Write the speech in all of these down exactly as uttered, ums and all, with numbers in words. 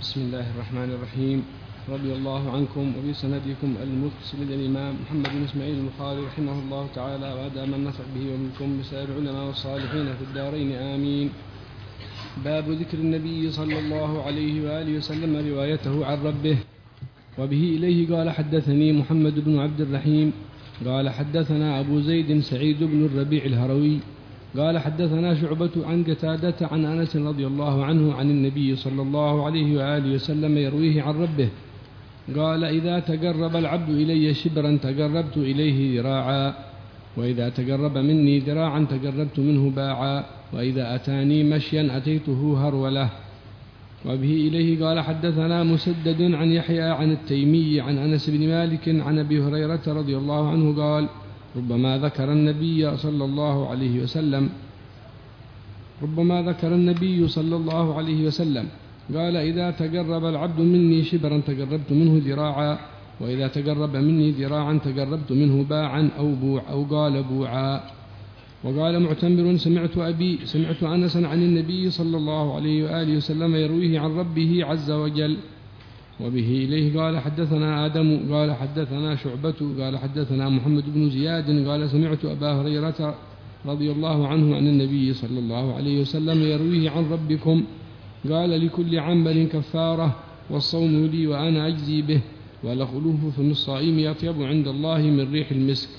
بسم الله الرحمن الرحيم. رضي الله عنكم وبسندكم المتصل الإمام محمد بن إسماعيل البخاري رحمه الله تعالى وأدام النفع به ومنكم بسائر العلماء والصالحين في الدارين آمين. باب ذكر النبي صلى الله عليه وآله وسلم روايته عن ربه. وبه إليه قال حدثني محمد بن عبد الرحيم قال حدثنا أبو زيد سعيد بن الربيع الهروي قال حدثنا شعبة عن قتادة عن أنس رضي الله عنه عن النبي صلى الله عليه وآله وسلم يرويه عن ربه قال إذا تقرب العبد إلي شبرا تقربت إليه ذراعا، وإذا تقرب مني ذراعا تقربت منه باعا، وإذا أتاني مشيا أتيته هرولة. وبه إليه قال حدثنا مسدد عن يحيى عن التيمي عن أنس بن مالك عن أبي هريرة رضي الله عنه قال ربما ذكر النبي صلى الله عليه وسلم ربما ذكر النبي صلى الله عليه وسلم قال إذا تقرب العبد مني شبرا تقربت منه ذراعا، وإذا تقرب مني ذراعا تقربت منه باعا أو بوع أو قال بوعا. وقال معتمر سمعت أبي سمعت أنسا عن النبي صلى الله عليه وآله وسلم يرويه عن ربه عز وجل. وبه إليه قال حدثنا آدم قال حدثنا شعبة قال حدثنا محمد بن زياد قال سمعت أبا هريرة رضي الله عنه عن النبي صلى الله عليه وسلم يرويه عن ربكم قال لكل عمل كفارة والصوم لي وأنا أجزي به، ولخلوه فم الصائم أطيب عند الله من ريح المسك.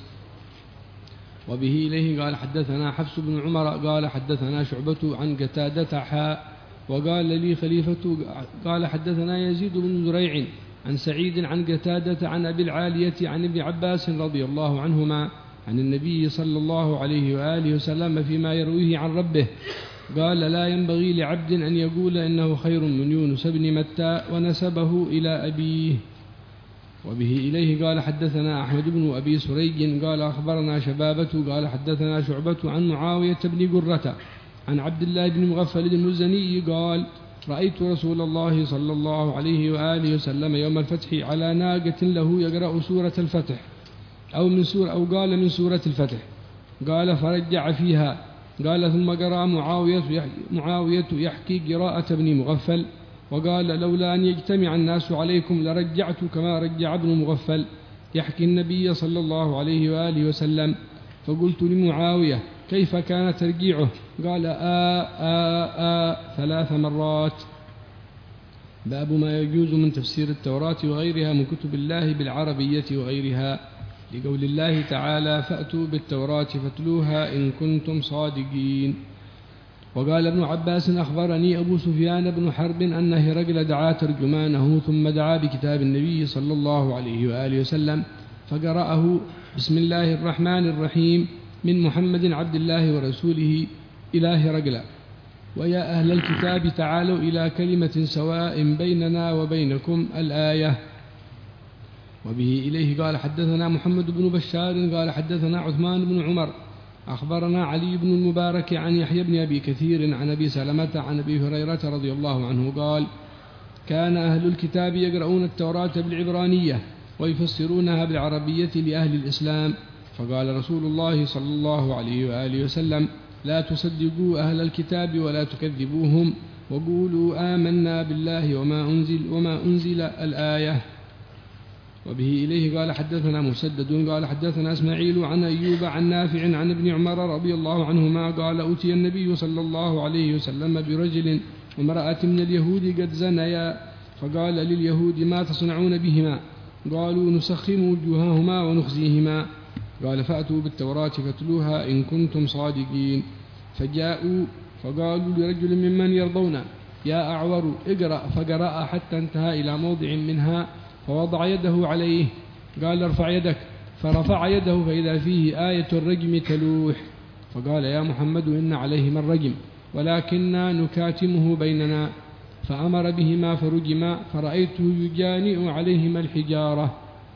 وبه إليه قال حدثنا حفص بن عمر قال حدثنا شعبة عن قتادة حاء وقال لي خليفة قال حدثنا يزيد بن زريع عن سعيد عن قتادة عن أبي العالية عن ابن عباس رضي الله عنهما عن النبي صلى الله عليه وآله وسلم فيما يرويه عن ربه قال لا ينبغي لعبد أن يقول إنه خير من يونس بن متى ونسبه إلى أبيه. وبه إليه قال حدثنا أحمد بن أبي سريج قال أخبرنا شبابة قال حدثنا شعبة عن معاوية بن قرة عن عبد الله بن مغفل المزني قال رأيت رسول الله صلى الله عليه وآله وسلم يوم الفتح على ناقة له يقرأ سورة الفتح أو من سورة أو قال من سورة الفتح قال فرجع فيها قال ثم قرأ معاوية يحكي, معاوية يحكي قراءة ابن مغفل وقال لولا أن يجتمع الناس عليكم لرجعت كما رجع ابن مغفل يحكي النبي صلى الله عليه وآله وسلم. فقلت لمعاوية كيف كان ترجيعه قال آآ آآ ثلاث مرات. باب ما يجوز من تفسير التوراة وغيرها من كتب الله بالعربية وغيرها لقول الله تعالى فأتوا بالتوراة فاتلوها إن كنتم صادقين. وقال ابن عباس أخبرني أبو سفيان بن حرب أن هرقل دعا ترجمانه ثم دعا بكتاب النبي صلى الله عليه وآله وسلم فقرأه بسم الله الرحمن الرحيم من محمد عبد الله ورسوله إلى هرقل ويا أهل الكتاب تعالوا إلى كلمة سواء بيننا وبينكم الآية. وبه إليه قال حدثنا محمد بن بشار قال حدثنا عثمان بن عمر أخبرنا علي بن المبارك عن يحيى بن أبي كثير عن أبي سلمة عن أبي هريرة رضي الله عنه قال كان أهل الكتاب يقرؤون التوراة بالعبرانية ويفسرونها بالعربية لأهل الإسلام، فقال رسول الله صلى الله عليه وآله وسلم لا تصدقوا أهل الكتاب ولا تكذبوهم وقولوا آمنا بالله وما أنزل, وما أنزل الآية. وبه إليه قال حدثنا مسدد قال حدثنا إسماعيل عن أيوب عن نافع عن ابن عمر رضي الله عنهما قال أتي النبي صلى الله عليه وسلم برجل وامرأة من اليهود قد زنيا فقال لليهود ما تصنعون بهما قالوا نسخم وجوههما ونخزيهما قال فأتوا بالتوراة فاتلوها إن كنتم صادقين. فجاءوا فقالوا لرجل ممن يرضون يا أعور اقرأ فقرأ حتى انتهى إلى موضع منها فوضع يده عليه قال ارفع يدك فرفع يده فإذا فيه آية الرجم تلوح فقال يا محمد إن عليهما الرجم ولكننا نكاتمه بيننا فأمر بهما فرجما فرأيته يجانئ عليهما الحجارة.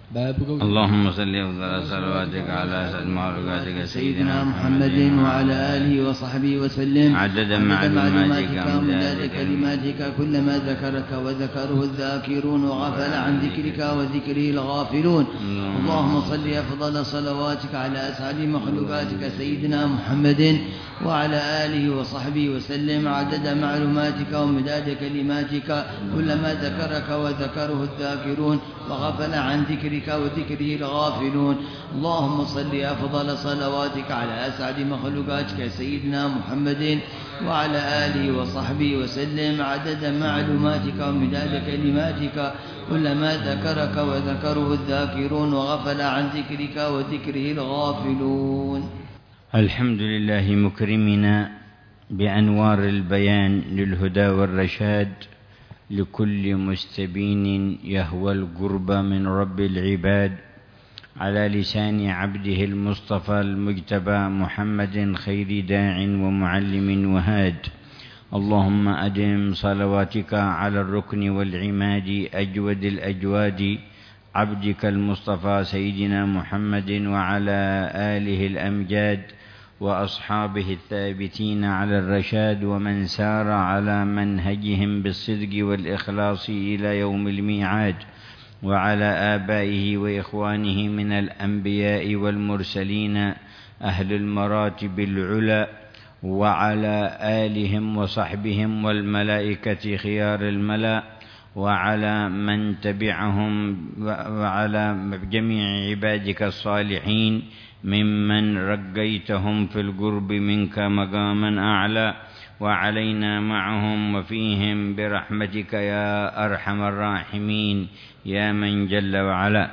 باب قول اللهم صل أفضل صلواتك على سيد مخلوقاتك سيدنا محمد وعلى آله وصحبه وسلم عدد معلوماتك ومداد كلماتك كلما ذكرك وذكره الذاكرون وغفل عن ذكرك وذكره الغافلون. اللهم صل أفضل صلواتك على أسعد مخلوقاتك سيدنا محمد وعلى آله وصحبه وسلم عدد معلوماتك ومداد كلماتك كلما ذكرك وذكره الذاكرون وغفل عن ذكرك وذكره الغافلون. اللهم صل أفضل صلواتك على أسعد مخلوقاتك سيدنا محمد وعلى آله وصحبه وسلم عدد معلوماتك ومداد كلماتك كلما ذكرك وذكره الذاكرون وغفل عن ذكرك وذكره الغافلون. الحمد لله مكرمنا بأنوار البيان للهدى والرشاد لكل مستبين يهوى القرب من رب العباد على لسان عبده المصطفى المجتبى محمد خير داع ومعلم وهاد. اللهم أدم صلواتك على الركن والعماد أجود الأجواد عبدك المصطفى سيدنا محمد وعلى آله الأمجاد وأصحابه الثابتين على الرشاد ومن سار على منهجهم بالصدق والإخلاص إلى يوم الميعاد وعلى آبائه وإخوانه من الأنبياء والمرسلين أهل المراتب العلى وعلى آلهم وصحبهم والملائكة خيار الملأ وعلى من تبعهم وعلى جميع عبادك الصالحين ممن رقيتهم في القرب منك مقاما أعلى وعلينا معهم وفيهم برحمتك يا أرحم الراحمين يا من جل وعلا.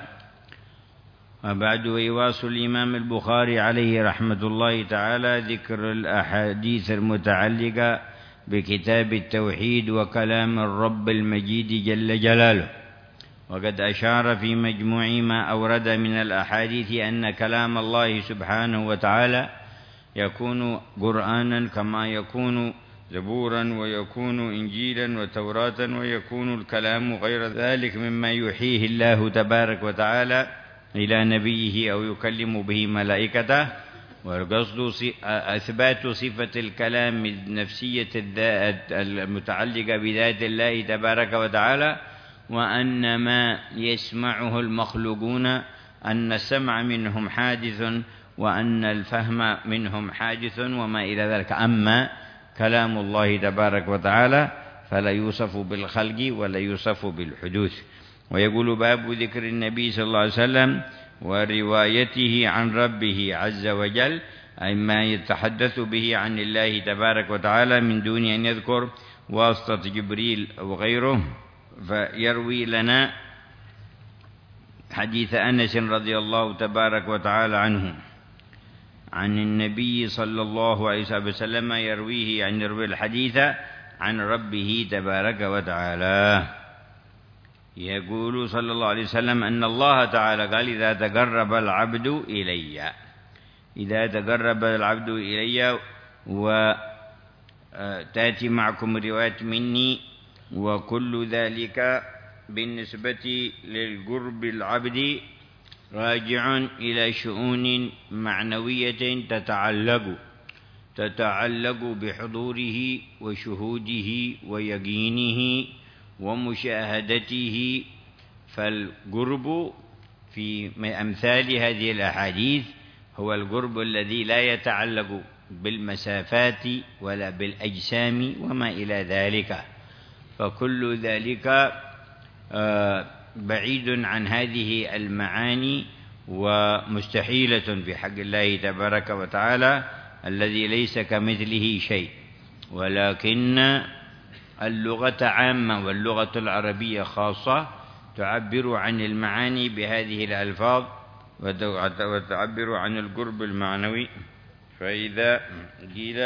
وبعد، ويواصل الإمام البخاري عليه رحمة الله تعالى ذكر الأحاديث المتعلقة بكتاب التوحيد وكلام الرب المجيد جل جلاله. وقد أشار في مجموع ما أورد من الأحاديث أن كلام الله سبحانه وتعالى يكون قرآنا كما يكون زبورا ويكون إنجيلا وتوراة ويكون الكلام غير ذلك مما يوحيه الله تبارك وتعالى إلى نبيه أو يكلم به ملائكته. والقصد إثبات صفة الكلام النفسية المتعلقة بذات الله تبارك وتعالى، وأن ما يسمعه المخلوقون أن السمع منهم حادث وأن الفهم منهم حادث وما إلى ذلك. أما كلام الله تبارك وتعالى فلا يوصف بالخلق ولا يوصف بالحدوث. ويقول باب ذكر النبي صلى الله عليه وسلم وروايته عن ربه عز وجل، أي ما يتحدث به عن الله تبارك وتعالى من دون أن يذكر واسطة جبريل أو غيره. فيروي لنا حديث أنس رضي الله تبارك وتعالى عنه عن النبي صلى الله عليه وسلم، يرويه يعني يروي الحديث عن ربه تبارك وتعالى. يقول صلى الله عليه وسلم أن الله تعالى قال: إذا تقرب العبد إلي إذا تقرب العبد إلي وتأتي معكم رواية مني، وكل ذلك بالنسبة للقرب العبد راجع إلى شؤون معنوية تتعلق تتعلق بحضوره وشهوده ويقينه ومشاهدته. فالقرب في أمثال هذه الأحاديث هو القرب الذي لا يتعلق بالمسافات ولا بالأجسام وما إلى ذلك، فكل ذلك بعيد عن هذه المعاني ومستحيلة في حق الله تبارك وتعالى الذي ليس كمثله شيء. ولكن اللغة عامة واللغة العربية خاصة تعبر عن المعاني بهذه الألفاظ وتعبر عن القرب المعنوي. فإذا قيل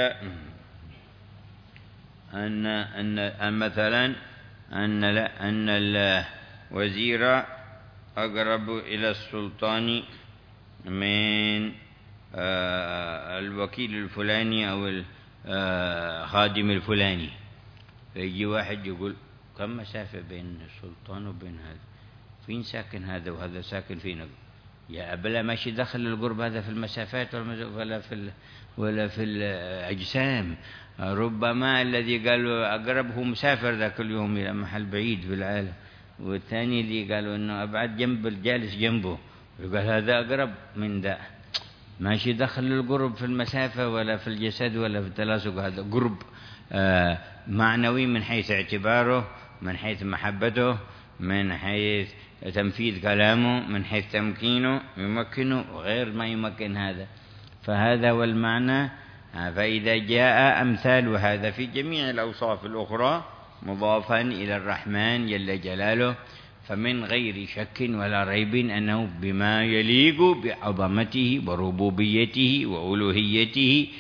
أن أن مثلا أن أن الوزير أقرب إلى السلطان من الوكيل الفلاني أو الخادم الفلاني، فيجي واحد يقول: كم مسافة بين السلطان وبين هذا؟ فين ساكن هذا وهذا ساكن فين؟ يا أبلا ماشي دخل القرب هذا في المسافات ولا في ولا في الأجسام. ربما الذي قالوا أقرب هو مسافر ذاك اليوم إلى محل بعيد في العالم، والثاني اللي قالوا إنه أبعد جنب الجالس جنبه، يقول هذا أقرب من ذا. ماشي دخل القرب في المسافة ولا في الجسد ولا في التلاصق. هذا قرب آه معنوي من حيث اعتباره، من حيث محبته، من حيث تنفيذ كلامه، من حيث تمكينه يمكنه غير ما يمكن هذا. فهذا هو المعنى. فإذا جاء أمثال هذا في جميع الأوصاف الأخرى مضافا إلى الرحمن جل جلاله، فمن غير شك ولا ريب أنه بما يليق بعظمته وربوبيته وألوهيته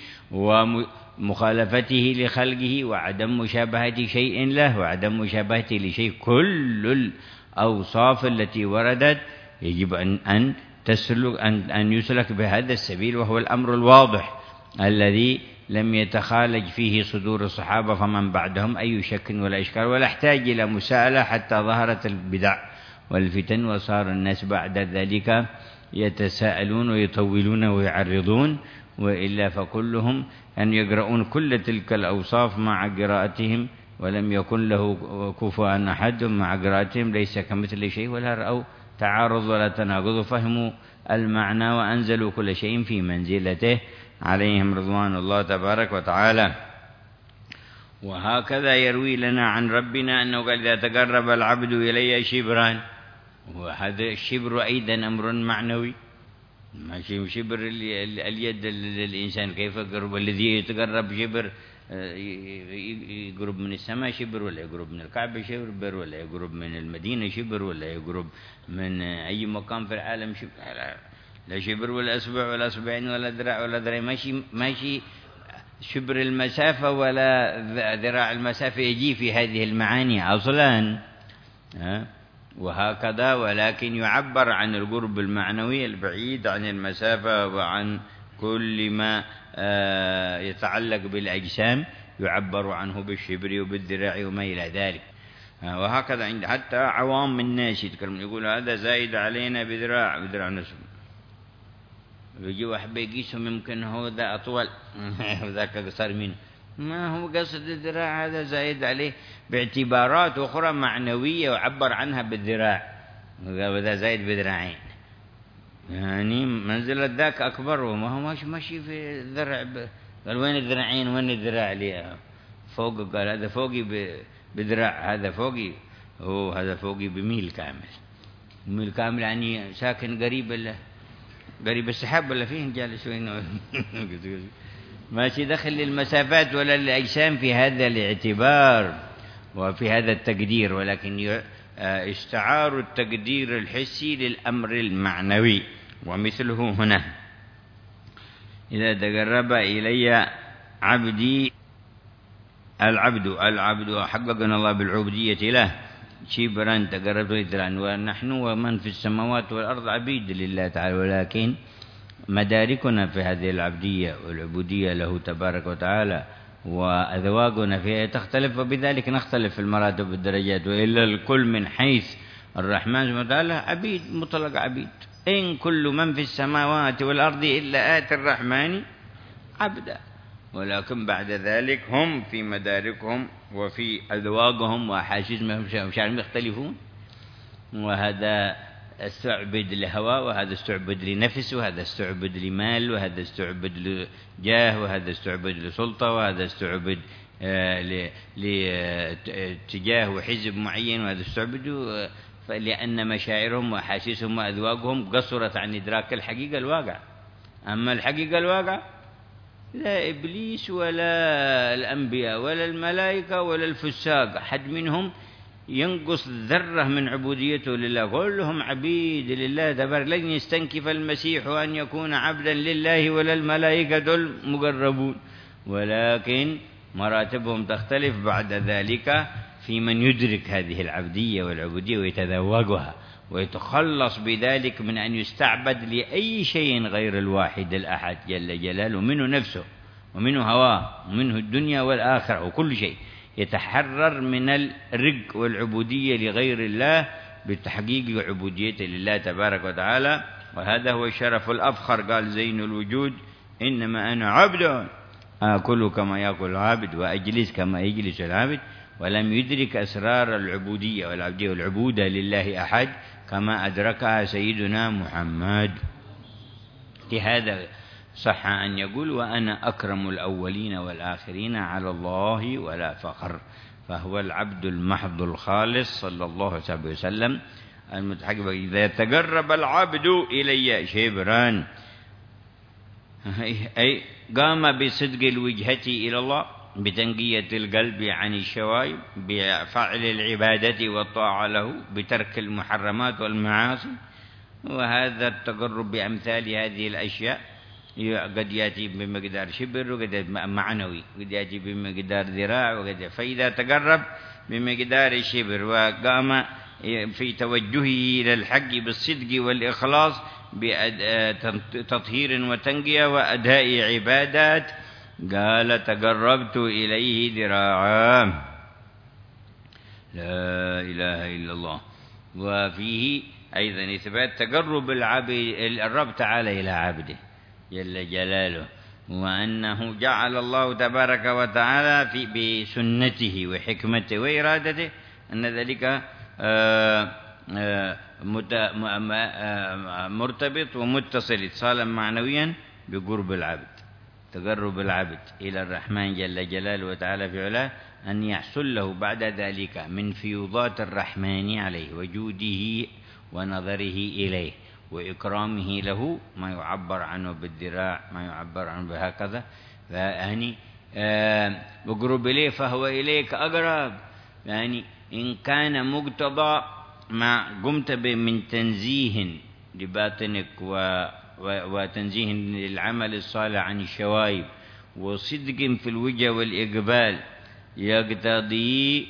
ومخالفته لخلقه وعدم مشابهة شيء له وعدم مشابهته لشيء. كل الأوصاف التي وردت يجب أن أن تسلك أن أن يسلك بهذا السبيل، وهو الأمر الواضح الذي لم يتخالج فيه صدور الصحابة فمن بعدهم أي شك ولا إشكال، ولا احتاج إلى مساءلة حتى ظهرت البدع والفتن وصار الناس بعد ذلك يتساءلون ويطولون ويعرضون. وإلا فكلهم أن يقرؤون كل تلك الأوصاف مع قراءتهم ولم يكن له كفوا أحد مع قراءتهم ليس كمثل شيء، ولا رأوا تعارض ولا تناقض، فهموا المعنى وأنزلوا كل شيء في منزلته عليهم رضوان الله تبارك وتعالى. وهكذا يروي لنا عن ربنا أنه قال إذا تقرب العبد إلي شبرا، وهذا الشبر أيضا أمر معنوي، ماشي شبر اليد للإنسان كيف يقرب، الذي يتقرب شبر يقرب من السماء شبر، ولا يقرب من الكعبة شبر، ولا يقرب من المدينة شبر، ولا يقرب من أي مكان في العالم شبر. لا شبر ولا أسبوع ولا أسبوعين ولا ذراع ولا ذراع، ماشي ماشي شبر المسافة ولا ذراع المسافة يجي في هذه المعاني أصلا. وهكذا، ولكن يعبر عن القرب المعنوي البعيد عن المسافة وعن كل ما يتعلق بالأجسام يعبر عنه بالشبر وبالذراع وما إلى ذلك. وهكذا عند حتى عوام الناس يتكلمون يقول هذا زايد علينا بذراع بذراع نصف، يجي واحد بيقيسهم يمكن هو ذا أطول وذاك قصر منه، ما هو قصد الذراع هذا زايد عليه باعتبارات أخرى معنوية وعبر عنها بالذراع، وذا زايد بذراعين، يعني منزلة ذاك أكبر وما هو ماشي ماشي في الذرع. قال وين الذراعين وين الذراع لي فوق؟ قال هذا فوقي بذراع، هذا فوقي هو هذا فوقي بميل كامل. ميل كامل يعني ساكن قريب له قريب السحاب ولا فيه جالس وين ماشي دخل للمسافات ولا للأجسام في هذا الاعتبار وفي هذا التقدير، ولكن استعار التقدير الحسي للأمر المعنوي. ومثله هنا إذا تقرب إلي عبدي العبد العبد حققنا الله بالعبودية له شبرا تقربت إليه، ونحن ومن في السماوات والأرض عبيد لله تعالى، ولكن مداركنا في هذه العبدية والعبودية له تبارك وتعالى وأذواقنا فيها تختلف، وبذلك نختلف في المراتب والدرجات. وإلا الكل من حيث الرحمن سبحانه وتعالى عبيد مطلق عبيد، إن كل من في السماوات والأرض إلا آتي الرحمن عبدا، ولكن بعد ذلك هم في مداركهم وفي أذواقهم وأحاسيسهم ومشاعرهم يختلفون، وهذا استعبد لهوى، وهذا استعبد لنفس، وهذا استعبد لمال، وهذا استعبد لجاه، وهذا استعبد لسلطة، وهذا استعبد لاتجاه وحزب معين، وهذا استعبد لأن مشاعرهم وأحاسيسهم وأذواقهم قصرت عن إدراك الحقيقة الواقع. أما الحقيقة الواقع لا إبليس ولا الأنبياء ولا الملائكة ولا الفساق أحد منهم ينقص ذرة من عبوديته لله، كلهم عبيد لله تبارك. لن يستنكف المسيح أن يكون عبدا لله ولا الملائكة المقربون، ولكن مراتبهم تختلف بعد ذلك في من يدرك هذه العبدية والعبودية ويتذوقها ويتخلص بذلك من أن يستعبد لأي شيء غير الواحد الأحد جل جلاله، منه نفسه ومنه هواه ومنه الدنيا والآخرة وكل شيء، يتحرر من الرق والعبودية لغير الله بتحقيق عبوديته لله تبارك وتعالى، وهذا هو الشرف الأفخر. قال زين الوجود إنما أنا عبد آكل كما يأكل العبد وأجلس كما يجلس العبد، ولم يدرك أسرار العبودية والعبدية والعبودة لله أحد كما أدركها سيدنا محمد. لهذا صح أن يقول وأنا أكرم الأولين والآخرين على الله ولا فخر. فهو العبد المحض الخالص صلى الله عليه وسلم المتحقق. إذا تقرب العبد إلي شبرا أي قام بصدق الوجهة إلى الله، بتنقية القلب عن الشوائب، بفعل العبادة والطاعة له، بترك المحرمات والمعاصي. وهذا التقرب بأمثال هذه الأشياء قد يأتي بمقدار شبر، وقد معنوي، قد يأتي بمقدار ذراع، وقد فإذا تقرب بمقدار الشبر وقام في توجهه إلى الحق بالصدق والإخلاص بتطهير وتنقية وأداء عبادات، قال تقربت إليه ذراعا. لا إله إلا الله. وفيه أيضا إثبات تقرب العبد الرب تعالى إلى عبده جل جلاله، وأنه جعل الله تبارك وتعالى في بسنته وحكمته وإرادته أن ذلك مرتبط ومتصل اتصالا معنويا بقرب العبد. تقرب العبد إلى الرحمن جل جلاله وتعالى في علاه أن يحصل له بعد ذلك من فيوضات الرحمن عليه وجوده ونظره إليه وإكرامه له ما يعبر عنه بالذراع، ما يعبر عنه بهكذا. يعني بقرب إليه فهو إليك أقرب. يعني إن كان مقتضى ما قمت به من تنزيه لباطنك وتنزيه للعمل الصالح عن الشوائب وصدق في الوجه والإقبال يقتضي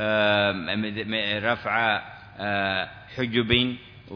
رفع حجب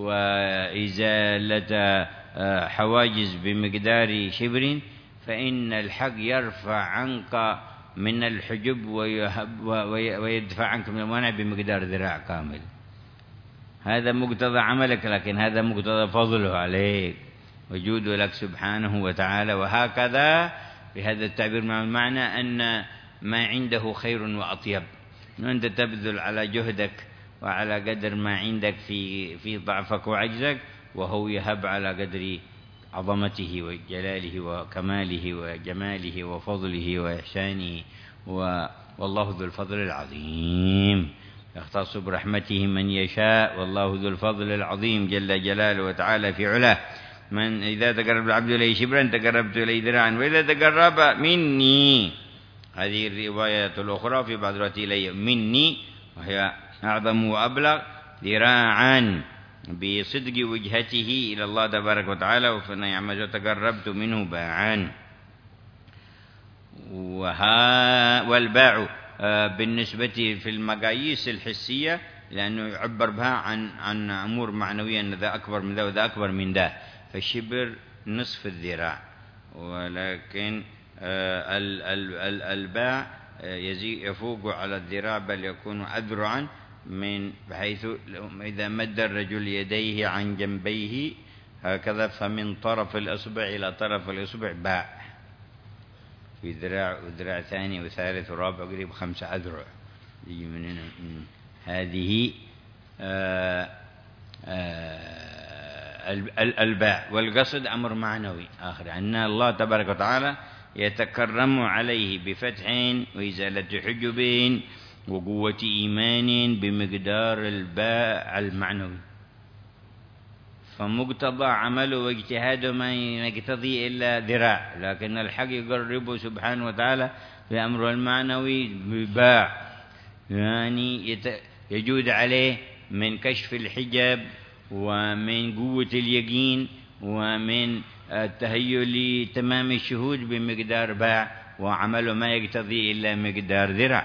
وإزالة حواجز بمقدار شبر، فإن الحق يرفع عنك من الحجب ويدفع عنك من المانع بمقدار ذراع كامل. هذا مقتضى عملك، لكن هذا مقتضى فضله عليك وجوده لك سبحانه وتعالى. وهكذا بهذا التعبير مع المعنى أن ما عنده خير وأطيب، وأنت تبذل على جهدك وعلى قدر ما عندك في في ضعفك وعجزك، وهو يهب على قدر عظمته وجلاله وكماله وجماله وفضله وإحسانه. والله ذو الفضل العظيم يختص برحمته من يشاء، والله ذو الفضل العظيم جل جلاله وتعالى في علاه. من إذا تقرب العبد إليه شبرا تقربت إليه ذراعا، وإذا تقرب مني، هذه الرواية الأخرى في بعض الروايات إليه مني وهي أعظم وأبلغ، ذراعا بصدق وجهته إلى الله تبارك وتعالى، وفنعم تقربت منه باعا. وها والباع بالنسبة في المقاييس الحسية لأنه يعبر بها عن عن أمور معنوية، أن ذا أكبر من ذا وذا أكبر من ذا، فالشبر نصف الذراع، ولكن الباع يفوق على الذراع بل يكون أذرعا، من بحيث إذا مد الرجل يديه عن جنبيه هكذا فمن طرف الأصبع إلى طرف الأصبع باع، في ذراع وذراع ثاني وثالث ورابع قريب خمسة أذرع يجي من هنا. هذه آآ آآ الباع. والقصد أمر معنوي آخر، أن الله تبارك وتعالى يتكرم عليه بفتح وإزالة حجب وقوة إيمان بمقدار الباع المعنوي. فمقتضى عمله واجتهاده ما يقتضي إلا ذراع، لكن الحق يقربه سبحانه وتعالى بأمره المعنوي بباع، يعني يجود عليه من كشف الحجاب ومن قوة اليقين ومن التهيؤ لتمام الشهود بمقدار باع، وعمله ما يقتضي إلا مقدار ذراع.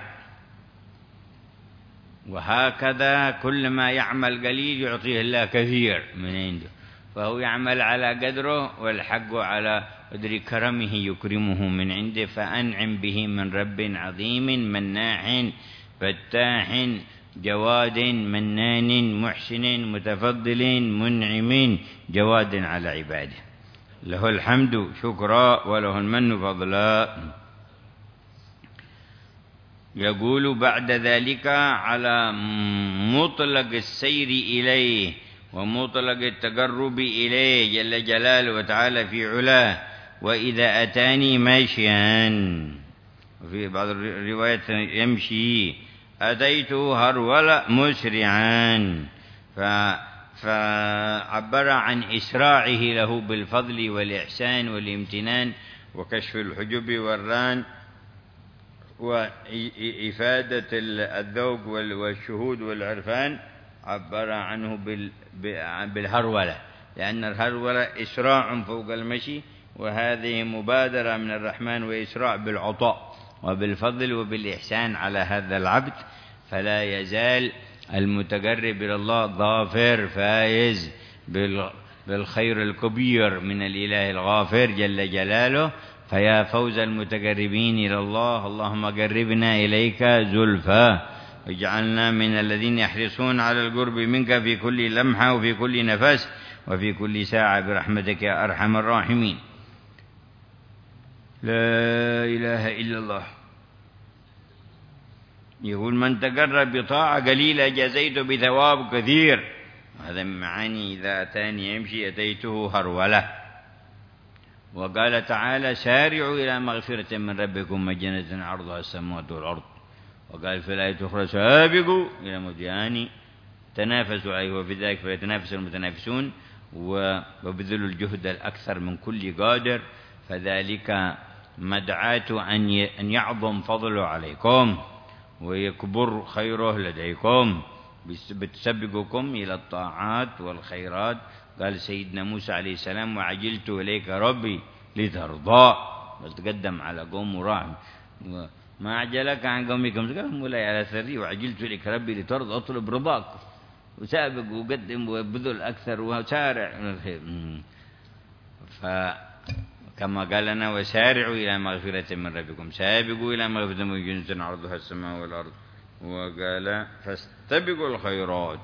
وهكذا كلما يعمل قليل يعطيه الله كثير من عنده، فهو يعمل على قدره، والحق على قدر كرمه يكرمه من عنده. فأنعم به من رب عظيم مناع فتاح جواد منان محسن متفضل منعم جواد على عباده، له الحمد شكرا وله المن فضلا. يقول بعد ذلك على مطلق السير إليه ومطلق التقرب إليه جل جلاله وتعالى في علاه: وإذا أتاني ماشيا، وفي بعض الروايات يمشي، أتيته هرولا مسرعا، فعبر عن إسراعه له بالفضل والإحسان والامتنان وكشف الحجب والران وإفادة الذوق والشهود والعرفان، عبر عنه بالهرولة، لأن الهرولة إسراع فوق المشي، وهذه مبادرة من الرحمن وإسراع بالعطاء وبالفضل وبالإحسان على هذا العبد. فلا يزال المتقرب إلى الله ظافر فائز بالخير الكبير من الإله الغافر جل جلاله. فيا فوز المتقربين إلى الله، اللهم قربنا إليك زلفى، واجعلنا من الذين يحرصون على القرب منك في كل لمحة وفي كل نفس وفي كل ساعة برحمتك يا أرحم الراحمين. لا إله إلا الله. يقول: من تقرب بطاعة قليلة جزيته بثواب كثير. هذا من معاني إذا أتاني يمشي أتيته هرولة. وقال تعالى: سارعوا إلى مغفرة من ربكم وجنة عرضها السماوات والأرض. وقال في الآية الأخرى: سابقوا إلى مديان تنافسوا عليه وفي ذلك فليتنافس المتنافسون، وبذلوا الجهد الأكثر من كل قادر، فذلك مدعاة أن يعظم فضله عليكم ويكبر خيره لديكم بتسبقكم إلى الطاعات والخيرات. قال سيدنا موسى عليه السلام: وعجلت إليك ربي لترضى. تقدم على قوم وراح: ما أعجلك عن قومكم؟ قال: مولاي على ثري وعجلت إليك ربي لترضى، أطلب رضاك وسابق وقدم وبذل أكثر وسارع من الخير. فكما قال لنا: وسارعوا إلى مغفرة من ربكم، سابقوا إلى مغفرة من جنة عرضها السماء والأرض. وقال: فاستبقوا الخيرات.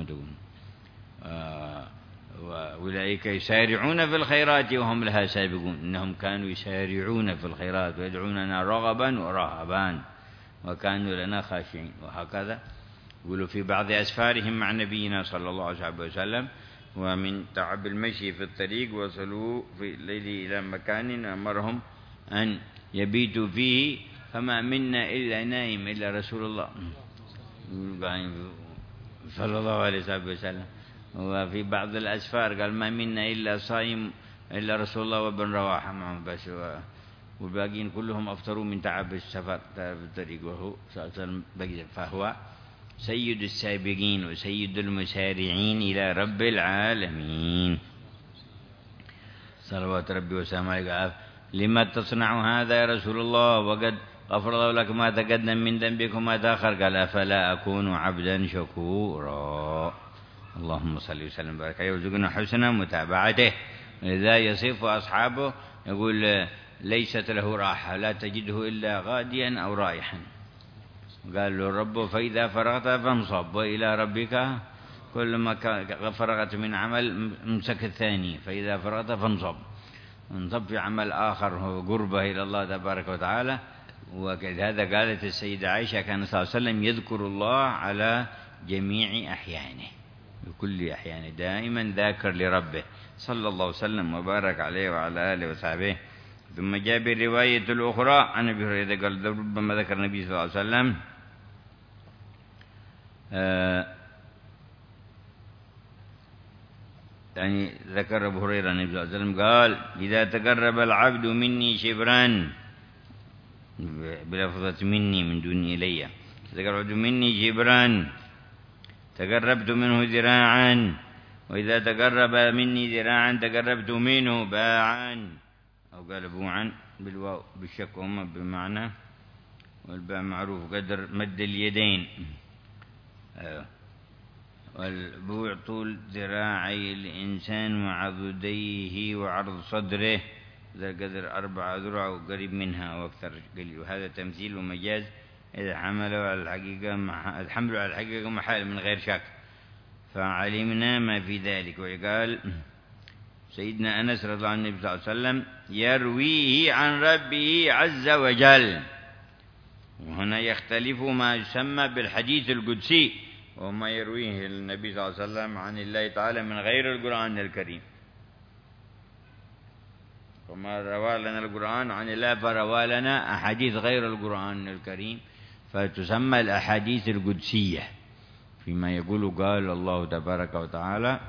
آه وأولئك يسارعون في الخيرات وهم لها سابقون، إنهم كانوا يسارعون في الخيرات ويدعوننا رغبا ورهبا وكانوا لنا خاشعين. وهكذا يقولوا في بعض أسفارهم مع نبينا صلى الله عليه وسلم: ومن تعب المشي في الطريق وصلوا في الليل إلى مكان أمرهم أن يبيتوا فيه فما منا إلا نائم إلا رسول الله صلى الله عليه وسلم. وفي بعض الأسفار قال: ما منا إلا صائم إلا رسول الله وابن رواحة معهم بس، والباقين كلهم أفطروا من تعب السفر في الطريق، وهو فهو سيد السابقين وسيد المسارعين إلى رب العالمين صلوات ربي وسلامه عليه. لما تصنع هذا يا رسول الله وقد غفر الله لك ما تقدم من ذنبك وما تأخر؟ قال: أفلا أكون عبدا شكورا. اللهم صل وسلم وبارك عليه وارزقنا حسن متابعته. لذا يصف أصحابه يقول: ليست له راحة، لا تجده إلا غاديا أو رايحا. قال له ربه: فإذا فرغت فانصب، وإلى ربك كلما فرغت من عمل امسك الثاني، فإذا فرغت فانصب، انصب في عمل آخر هو قربه إلى الله تبارك وتعالى. وكذا قالت السيدة عائشة: كان صلى الله عليه وسلم يذكر الله على جميع أحيانه، بكل أحيانه دائما ذاكر لربه صلى الله وسلم وبارك عليه وعلى آله وصحبه. ثم جاء بالرواية الأخرى عن أبي هريرة قال: ربما ذكر النبي صلى الله عليه وسلم آه يعني ذكر أبو هريرة النبي صلى الله عليه وسلم قال: إذا تقرب العبد مني شبرا، بلفظة مني من دون إلي، تقرب العبد مني شبرا تقربت منه ذراعا، وإذا تقرب مني ذراعا تقربت منه باعا، أو قال بوعا بالواو بالشك وهما بمعنى، والباء معروف قدر مد اليدين، والبوع طول ذراعي الإنسان وعضديه وعرض صدره، ذا قدر أربع ذرع وقريب منها وأكثر قليل. وهذا تمثيل ومجاز إذا حملوا على الحقيقة حملوا على الحقيقة محال من غير شك. فعلمنا ما في ذلك. وقال سيدنا أنس رضي الله عنه النبي صلى الله عليه وسلم يرويه عن ربه عز وجل. وهنا يختلف ما يسمى بالحديث القدسي وما يرويه النبي صلى الله عليه وسلم عن الله تعالى من غير القرآن الكريم. وما روى لنا القرآن عن الله فروى لنا أحاديث غير القرآن الكريم، فتسمى الأحاديث القدسية فيما يقول قال الله تبارك وتعالى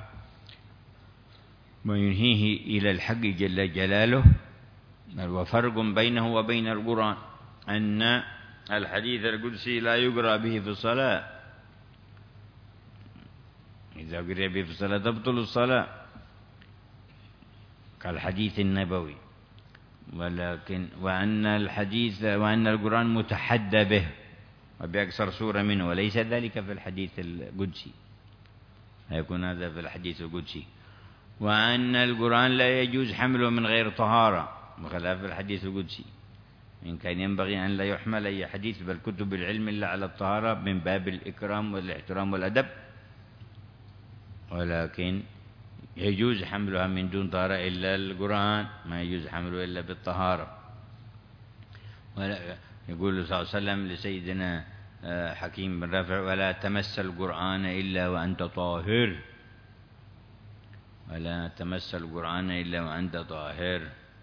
ما ينهيه إلى الحق جل جلاله. وفرق بينه وبين القرآن أن الحديث القدسي لا يقرأ به في الصلاة، إذا قرأ به في الصلاة تبطل الصلاة كالحديث النبوي. ولكن وأن الحديث وأن القرآن متحدى به وبأكثر سورة منه، وليس ذلك في الحديث القدسي، يكون هذا في الحديث القدسي. وأن القرآن لا يجوز حمله من غير طهارة بخلاف الحديث القدسي. إن كان ينبغي أن لا يحمل أي حديث بل كتب العلم إلا على الطهارة من باب الإكرام والاحترام والأدب، ولكن يجوز حملها من دون طهارة إلا القرآن ما يجوز حمله إلا بالطهارة. يقول صلى الله عليه وسلم لسيدنا حكيم بن رافع ولا تمس القرآن إلا وأنت طاهر، ولا تمس القرآن إلا وأنت طاهر.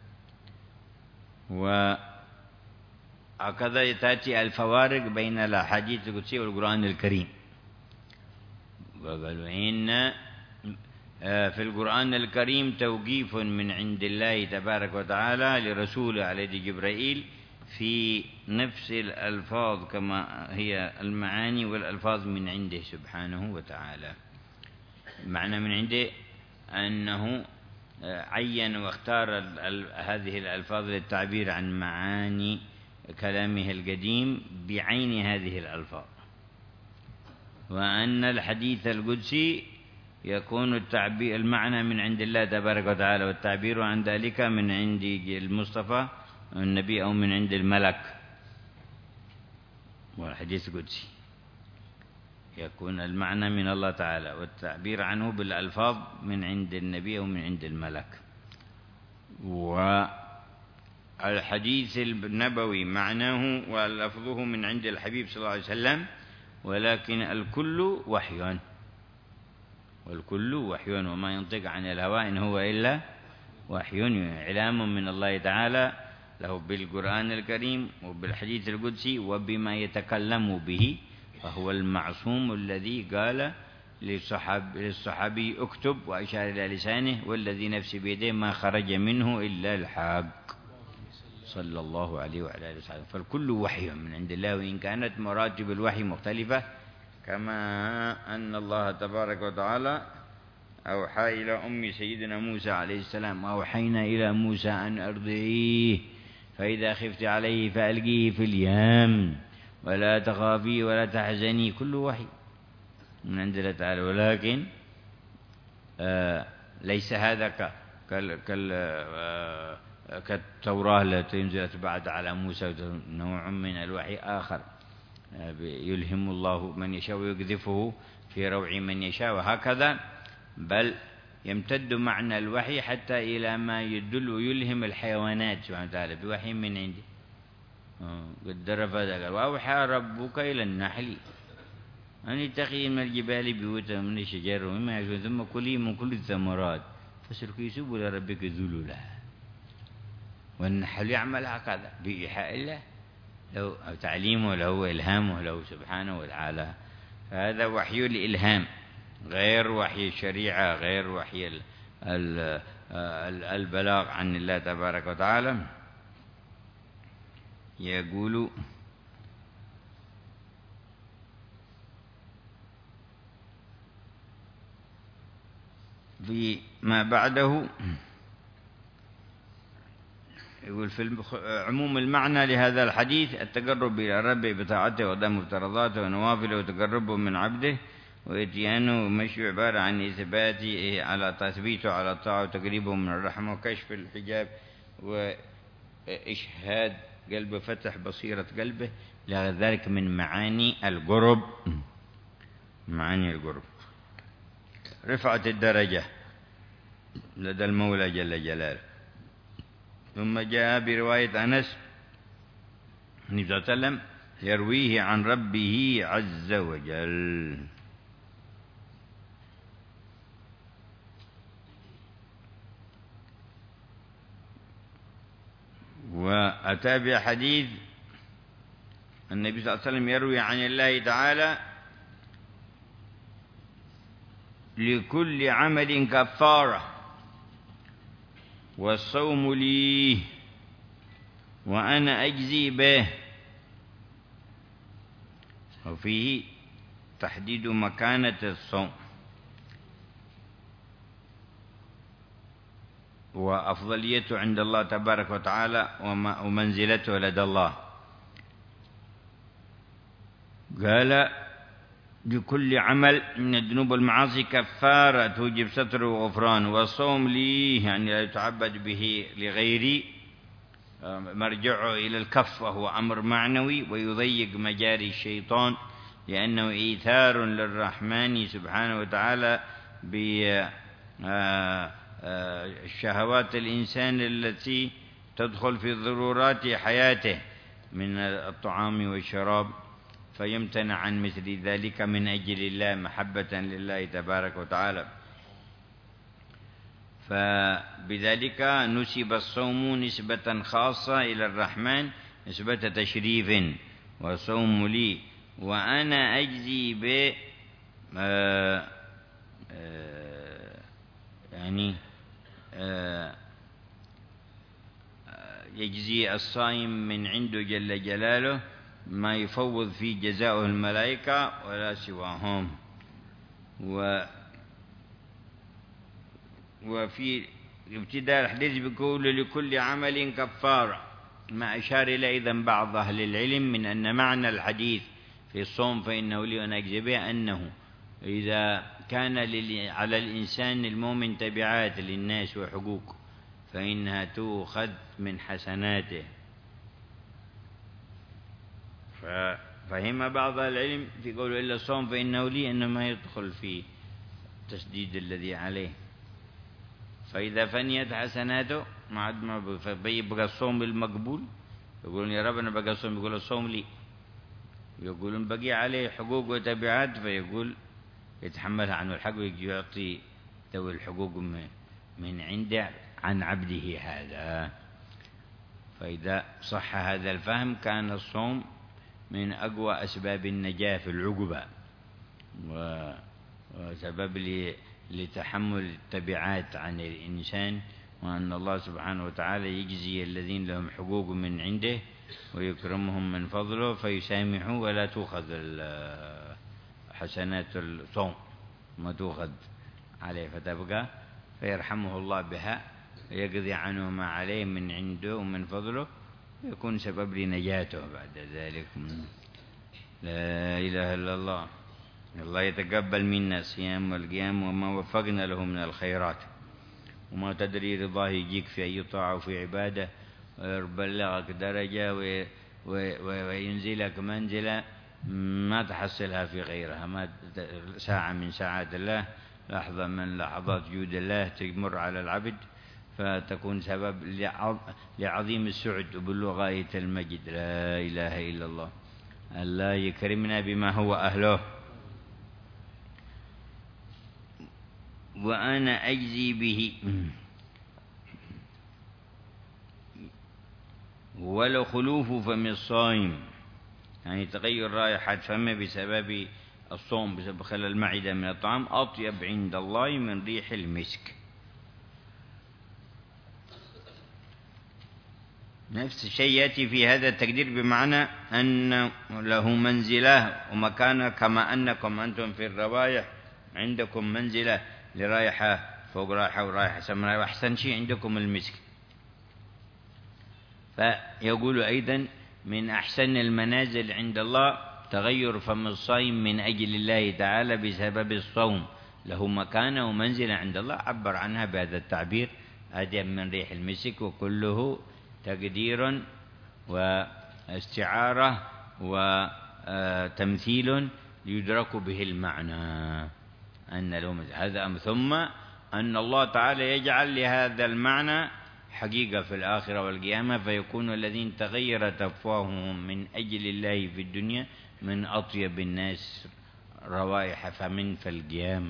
وهكذا تأتي الفوارق بين الأحاديث القدسية والقرآن الكريم. وقالوا إن في القرآن الكريم توقيف من عند الله تبارك وتعالى لرسوله عليه جبرائيل في نفس الألفاظ كما هي المعاني والألفاظ من عنده سبحانه وتعالى. معنى من عنده أنه عين واختار هذه الألفاظ للتعبير عن معاني كلامه القديم بعين هذه الألفاظ. وأن الحديث القدسي يكون التعبير المعنى من عند الله تبارك وتعالى والتعبير عن ذلك من عند المصطفى النبي أو من عند الملك. والحديث القدسي يكون المعنى من الله تعالى والتعبير عنه بالألفاظ من عند النبي أو من عند الملك. والحديث النبوي معناه ولفظه من عند الحبيب صلى الله عليه وسلم، ولكن الكل وحي، والكل وحي وما ينطق عن الهوى إن هو إلا وحي، إعلام من الله تعالى له بالقرآن الكريم وبالحديث القدسي وبما يتكلم به. فهو المعصوم الذي قال للصحاب للصحابي اكتب وأشار إلى لسانه والذي نفسي بيده ما خرج منه إلا الحق صلى الله عليه وعلى آله وسلم. فالكل وحي من عند الله، وإن كانت مراتب الوحي مختلفة كما أن الله تبارك وتعالى أوحى إلى أم سيدنا موسى عليه السلام أوحينا إلى موسى أن أرضعيه فإذا خفت عليه فألقيه في اليم ولا تخافي ولا تحزني، كل وحي من عند الله تعالى. ولكن آه ليس هذا ك كال آه كالتوراة التي انزلت بعد على موسى، نوع من الوحي آخر آه يلهم الله من يشاء ويقذفه في روع من يشاء، وهكذا. بل يمتد معنى الوحي حتى إلى ما يدل ويلهم الحيوانات سبحانه وتعالى بوحي من عنده. قدر فذكر وأوحى ربك إلى النحل أن اتخذي من الجبال بيوتا من الشجر ومما يشربون ثم كلي من كل الثمرات فاسلكي سبل ربك ذللا. والنحل يعمل هكذا بإيحاء الله له أو تعليمه له وإلهامه له سبحانه وتعالى. هذا وحي الإلهام غير وحي الشريعة، غير وحي البلاغ عن الله تبارك وتعالى. يقول فيما بعده يقول في عموم المعنى لهذا الحديث التقرب إلى ربه بطاعته وأداء مفترضاته ونوافله وتقربه من عبده وإتيانه مشي عبارة عن إثباته على تثبيته على الطاعة وتقريبه من الرحمة وكشف الحجاب وإشهاد قلبه، فتح بصيرة قلبه لذلك من معاني القرب، معاني القرب رفعت الدرجة لدى المولى جل جلاله. ثم جاء برواية أنس النبي صلى الله عليه وسلم يرويه عن ربه عز وجل. وأتى بحديث النبي صلى الله عليه وسلم يروي عن الله تعالى لكل عمل كفارة والصوم لي وأنا أجزي به. وفيه تحديد مكانة الصوم وأفضليته عند الله تبارك وتعالى ومنزلته لدى الله. قال لكل عمل من الذنوب والمعاصي كفارة توجب ستر وغفران، والصوم لي يعني لا يتعبد به لغيري، مرجعه إلى الكف وهو أمر معنوي ويضيق مجاري الشيطان، لأنه إيثار للرحمن سبحانه وتعالى بالشهوات الإنسان التي تدخل في ضرورات حياته من الطعام والشراب، فيمتنع عن مثل ذلك من أجل الله محبة لله تبارك وتعالى. فبذلك نسب الصوم نسبة خاصة إلى الرحمن، نسبة تشريف. وصوم لي وأنا أجزي ب آه آه يعني آه يجزي الصائم من عنده جل جلاله ما يفوض في جزاؤه الملائكة ولا سواهم. و وفي ابتداء الحديث بيقول لكل عمل كفارة، ما أشار إلى إذن بعض أهل العلم من أن معنى الحديث في الصوم فإنه لي وأنا أجزي به أنه إذا كان على الإنسان المؤمن تبعات للناس وحقوق فإنها تؤخذ من حسناته. ففهم بعض العلم في قوله إلا الصوم فإنه لي أنه ما يدخل في تسديد الذي عليه، فإذا فنيت حسناته ما عاد ما بيبقى الصوم المقبول، يقولون يا رب أنا بقى الصوم، يقول الصوم لي. يقولون بقي عليه حقوق وتبعات فيقول يتحملها عنه الحق ويعطي ذوي الحقوق من عنده عن عبده هذا. فإذا صح هذا الفهم كان الصوم من أقوى أسباب النجاة في العقبة وسبب لتحمل التبعات عن الإنسان، وأن الله سبحانه وتعالى يجزي الذين لهم حقوق من عنده ويكرمهم من فضله فيسامحوا ولا تؤخذ حسنات الصوم ما تؤخذ عليه فتبقى فيرحمه الله بها ويقضي عنه ما عليه من عنده ومن فضله ويكون سبب لنجاته بعد ذلك. لا إله إلا الله. الله يتقبل منا الصيام والقيام وما وفقنا له من الخيرات، وما تدري رضاه يجيك في أي طاعة وفي عبادة ويبلغك درجة وينزلك منزلة ما تحصلها في غيرها، ما ساعة من ساعات الله، لحظة من لحظات جود الله تمر على العبد فتكون سبب لعظيم السعد وبلوغ غاية المجد. لا إله إلا الله. الله يكرمنا بما هو أهله. وأنا أجزي به ولو خلوف فم الصائم، يعني تغير رائحة فمه بسبب الصوم بسبب خلل المعدة من الطعام أطيب عند الله من ريح المسك. نفس الشيء يأتي في هذا التقدير بمعنى أن له منزلة ومكانة كما أنكم أنتم في الروائح عندكم منزلة لرائحة فوق رائحة ورائحة سمراء، وأحسن شيء عندكم المسك. فيقول أيضا من أحسن المنازل عند الله تغير فم الصائم من أجل الله تعالى بسبب الصوم، له مكانة ومنزلة عند الله عبر عنها بهذا التعبير أدم من ريح المسك، وكله تقدير واستعارة وتمثيل يدرك به المعنى أن لهم هذا. ثم أن الله تعالى يجعل لهذا المعنى حقيقة في الآخرة والقيامة، فيكون الذين تغيرت أفواههم من أجل الله في الدنيا من أطيب الناس روائح فمن في القيامة.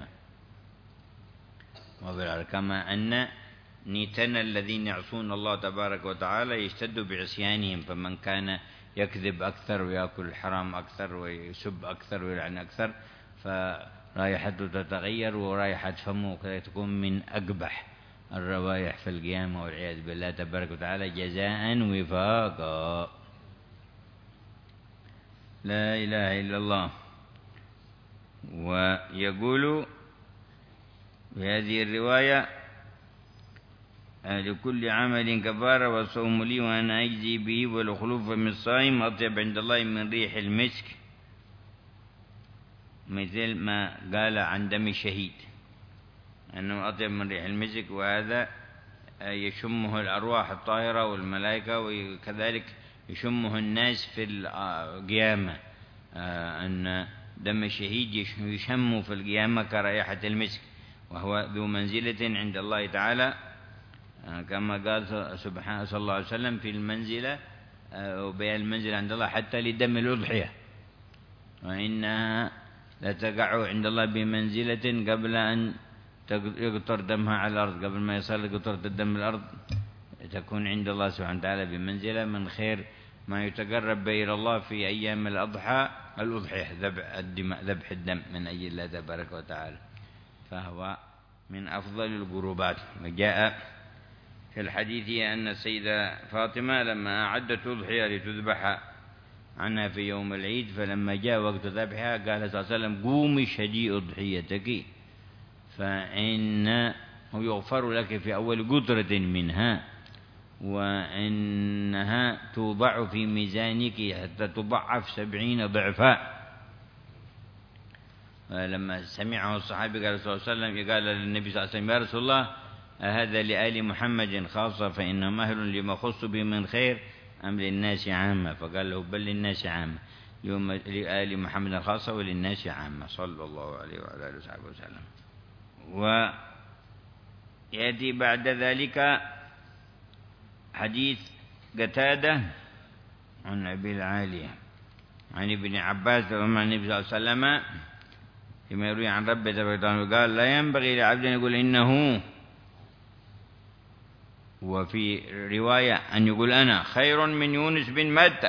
كما أن نيتنا الذين يعصون الله تبارك وتعالى يشتد بعصيانهم، فمن كان يكذب أكثر ويأكل الحرام أكثر ويسب أكثر ويلعن أكثر فرائحته تتغير، ورائحة فمه تكون من أقبح الروائح في القيامة والعياذ بالله تبارك وتعالى جزاء وفاقا. لا إله إلا الله. ويقول في هذه الرواية لكل عمل كفارة والصوم لي وأنا أجزي به، والخلوف من الصائم أطيب عند الله من ريح المسك، مثل ما قال عن دم الشهيد أنه أطيب من ريح المسك، وهذا يشمه الأرواح الطاهرة والملائكة، وكذلك يشمه الناس في القيامة، أن دم الشهيد يشم في القيامة كرائحة المسك، وهو ذو منزلة عند الله تعالى، كما قال سبحانه صلى الله عليه وسلم في المنزلة وبيان المنزلة عند الله حتى لدم الأضحية، وإنها لتقع عند الله بمنزلة قبل أن يقطر دمها على الأرض، قبل ما يصل قطرة الدم الأرض تكون عند الله سبحانه وتعالى بمنزلة من خير ما يتقرب به إلى الله في أيام الأضحى الأضحية، ذبح الدماء، ذبح الدم من أجل الله تبارك وتعالى، فهو من أفضل القربات. وجاء في الحديث أن السيدة فاطمة لما أعدت أضحية لتذبح عنها في يوم العيد، فلما جاء وقت ذبحها قال صلى الله عليه وسلم قومي شدي أضحيتك فإنه يغفر لك في أول قطرة منها، وإنها توضع في ميزانك حتى تضعف سبعين ضعفا. لما سمعه الصحابي قال صلى الله عليه وسلم قال للنبي صلى الله عليه وسلم يا رسول الله هذا لآل محمد خاصة فإنهم أهل لما خص به من خير أم للناس عامة؟ فقال له بل للناس عامة، لآل محمد خاصة وللناس عامة صلى الله عليه وعلى آله وصحبه وسلم. ويأتي بعد ذلك حديث قتادة عن أبي العالية عن ابن عباس عن النبي صلى الله عليه وسلم فيما يروي عن ربه تبارك وتعالى قال لا ينبغي لعبد أن يقول إنه، وفي رواية أن يقول أنا خير من يونس بن متى.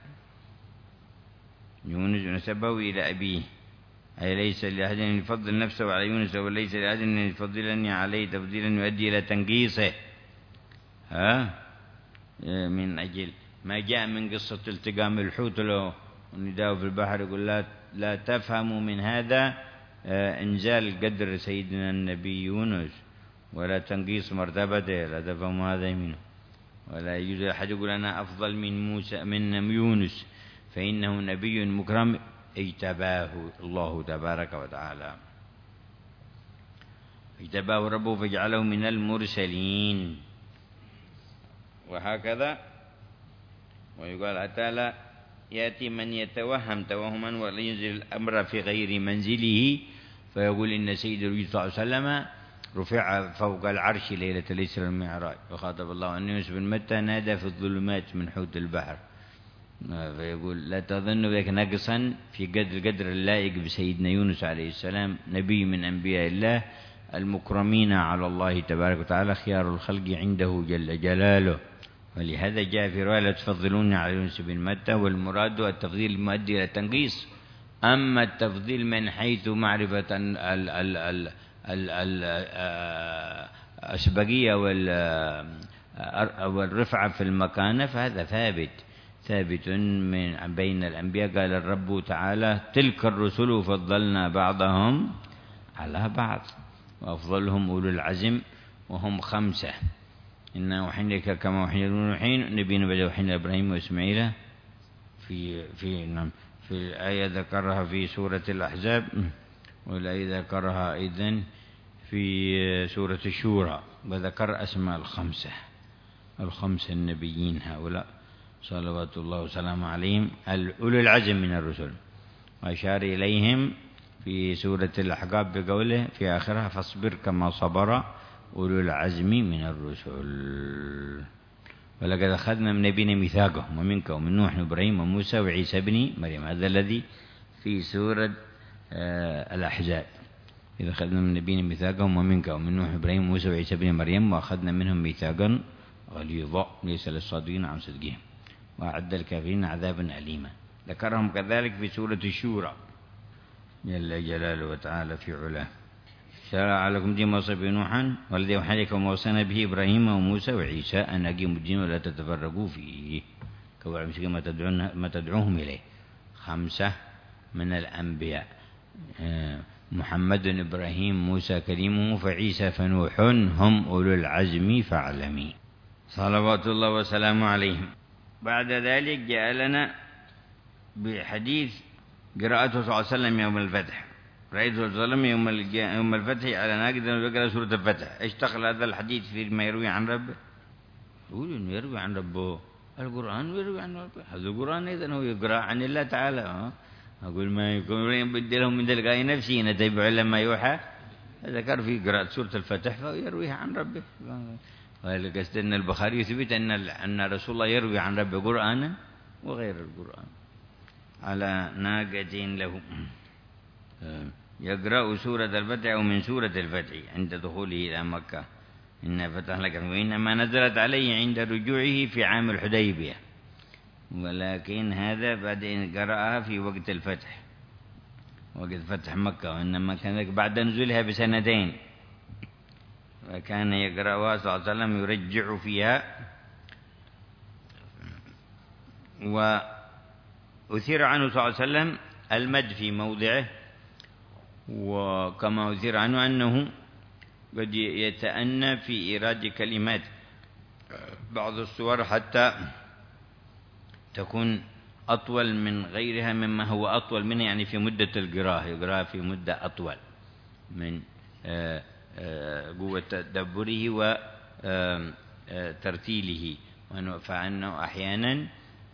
يونس نسبه إلى أبيه، أي ليس لأحد أن يفضل نفسه على يونس، وليس لأحد أن يفضلني عليه تفضيلا يؤدي إلى تنقيصه، ها من أجل ما جاء من قصة التقام الحوت له ونداء في البحر يقول لا, لا تفهموا من هذا إنزال قدر سيدنا النبي يونس ولا تنقيص مرتبته، لا تفهموا هذا منه، ولا يجوز أحد يقول أنا أفضل من موسى من يونس فإنه نبي مكرم اجتباه الله تبارك وتعالى، اجتباه ربه فجعله من المرسلين. وهكذا ويقال حتى لا يأتي من يتوهم توهما ولا ينزل الأمر في غير منزله فيقول إن سيد الرسول صلى الله عليه وسلم رفع فوق العرش ليلة الإسراء والمعراج، وخاطب الله أن يونس بن متى نادى في الظلمات من حوت البحر، فيقول لا تظن ذلك نقصا في قدر قدر اللائق بسيدنا يونس عليه السلام نبي من أنبياء الله المكرمين على الله تبارك وتعالى خيار الخلق عنده جل جلاله. ولهذا جاء في رواية لا تفضلون على يونس بن متى، والمراد التفضيل المؤدي إلى التنقيص. أما التفضيل من حيث معرفة الأسبقية والرفعة في المكانة فهذا ثابت ثابت من بين الأنبياء. قال الرب تعالى تلك الرسل فضلنا بعضهم على بعض وأفضلهم أولو العزم وهم خمسة، إنا وحينك كما وحينا نوحين نبينا بدأ وحينا إبراهيم وإسماعيل في في نعم في الآية ذكرها في سورة الأحزاب، والآية ذكرها أيضا في سورة الشورى، وذكر أسماء الخمسة الخمسة النبيين هؤلاء صلوات الله وسلامه عليهم أولو العزم من الرسل، وأشار إليهم في سورة الأحقاف بقوله في آخرها فاصبر كما صبر أولو العزم من الرسل. ولقد أخذنا من نبينا ميثاقهم ومنك ومن نوح وإبراهيم وموسى وعيسى بن مريم. هذا الذي في سورة الأحزاب. إذا أخذنا من نبينا ميثاقهم ومنك ومن نوح وإبراهيم وموسى وعيسى بن مريم وأخذنا منهم ميثاقا غليظا ليس للصادقين عن صدقهم وأعد الكافرين عذابا أليما. ذكرهم كذلك في سورة الشورى جل جلاله وتعالى في علاه. شرع لكم دين وصى به نوحا والذي أوحى إليكم ووصينا به إبراهيم وموسى وعيسى أن أقيموا الدين ولا تتفرقوا فيه كما ما تدعون ما تدعوهم إليه. خمسة من الأنبياء محمد إبراهيم موسى كليمه فعيسى فنوح هم أولو العزم فاعلمي صلوات الله وسلامه عليهم. بعد ذلك جاء لنا بحديث قراءته صلى الله عليه وسلم يوم الفتح. رأيت صلى الله عليه وسلم يوم الفتح على ناقد ويقرأ سورة الفتح. اشتغل هذا الحديث فيما يروي عن ربه؟ يقول إنه يروي عن ربه القرآن ويروي عن ربه. هذا القرآن إذن هو يقرأ عن الله تعالى. أقول ما يكون يبدي لهم من تلقاء نفسه نتبع لما يوحى. ذكر في قراءة سورة الفتح فيرويها عن ربه. ولقد أن البخاري يثبت أن أن رسول الله يروي عن ربه قرآنا وغير القرآن على ناقة له يقرأ سورة الفتح أو من سورة الفتح عند دخوله إلى مكة. إن فتح لك وإنما نزلت عليه عند رجوعه في عام الحديبية، ولكن هذا بعد أن قرأها في وقت الفتح وقت فتح مكة، وإنما كان بعد نزولها بسنتين. وكان يقرأها صلى الله عليه وسلم يرجع فيها. وأثير عنه صلى الله عليه وسلم المد في موضعه، وكما أثير عنه أنه قد يتأنى في إيراد كلمات بعض السور حتى تكون أطول من غيرها مما هو أطول منها، يعني في مدة القراءة يقرأ في مدة أطول من قوة تدبره وترتيله. فأنه أحيانا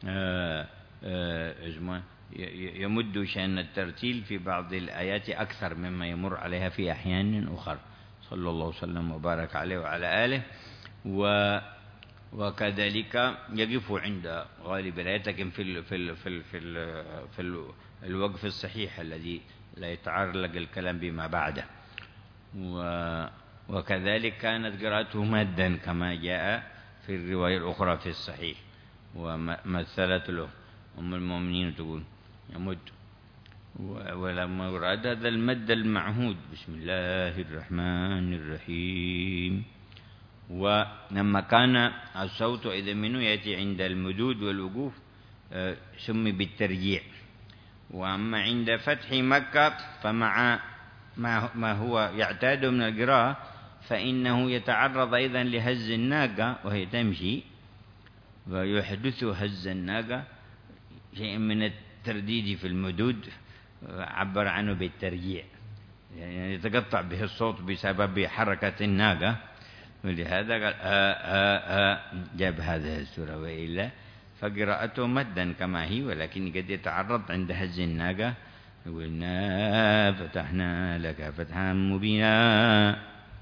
يمد شأن الترتيل في بعض الآيات أكثر مما يمر عليها في أحيان أخرى. صلى الله وسلم وبارك عليه وعلى آله. و وكذلك يقف عند غالب الآيات، لكن في ال في ال في ال في, ال في ال الوقف الصحيح الذي لا يتعرض الكلام بما بعده. وكذلك كانت قراءته مدا كما جاء في الرواية الأخرى في الصحيح. ومثلت له أم المؤمنين تقول يمد، ولما ورد هذا المد المعهود بسم الله الرحمن الرحيم. ولما كان الصوت إذا منه يأتي عند المدود والوقوف سمي بالترجيع. وأما عند فتح مكة فمع ما هو يعتاد من القراءة فإنه يتعرض أيضا لهز الناقة وهي تمشي، ويحدث هز الناقة شيء من الترديد في المدود، عبر عنه بالترجيع، يعني يتقطع به الصوت بسبب حركة الناقة. ولهذا قال آآ آآ جاب هذه السورة. وإلا فقراءته مدا كما هي، ولكن قد يتعرض عند هز الناقة. قلنا فتحنا لك فتحا مبينا،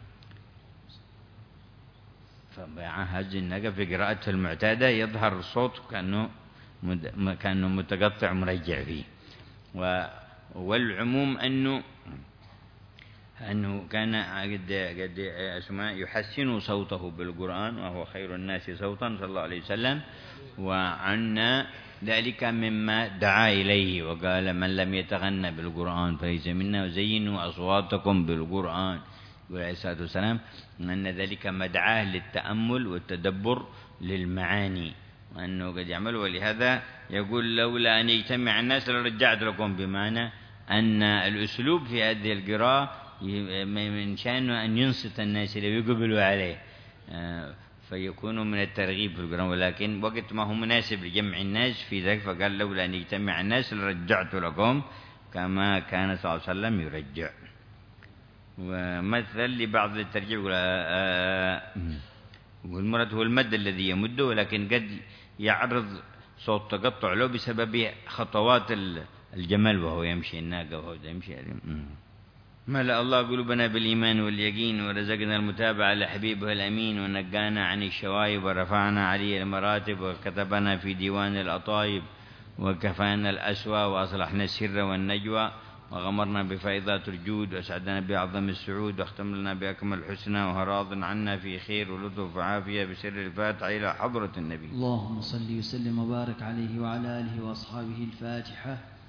فمع هز الناقة في قراءته المعتادة يظهر الصوت كأنه كأنه متقطع مرجع فيه. والعموم أنه أنه كان قد قد اسمه يحسن صوته بالقرآن، وهو خير الناس صوتا صلى الله عليه وسلم. وعنا ذلك مما دعا إليه وقال من لم يتغنى بالقرآن فليس منا وزينوا أصواتكم بالقرآن. عليه الصلاة والسلام أن ذلك مدعاه للتأمل والتدبر للمعاني، وأنه قد يعمل. ولهذا يقول لولا أن يجتمع الناس لرجعت لكم، بمعنى أن الأسلوب في هذه القراءة من شأنه أن ينصت الناس اللي يقبلوا عليه، فيكون من الترغيب في القرآن. ولكن وقت ما هو مناسب لجمع الناس في ذلك فقال لولا أن يجتمع الناس لرجعت لكم كما كان صلى الله عليه وسلم يرجع. ومثل لبعض الترجيع يقول والمراد هو المد الذي يمده، ولكن قد يعرض صوت تقطع له بسبب خطوات الجمل وهو يمشي، الناقة وهو يمشي. ملأ الله قلوبنا بالإيمان واليقين ورزقنا المتابعة لحبيبه الأمين ونقانا عن الشوائب ورفعنا عليه المراتب وكتبنا في ديوان الأطايب وكفانا الأسوى وأصلحنا السر والنجوى وغمرنا بفيضات الجود وأسعدنا بأعظم السعود واختم لنا بأكمل الحسنى وهراض عنا في خير ولطف وعافية بسر الفاتحة إلى حضرة النبي. اللهم صل وسلم وبارك عليه وعلى آله وأصحابه. الفاتحة.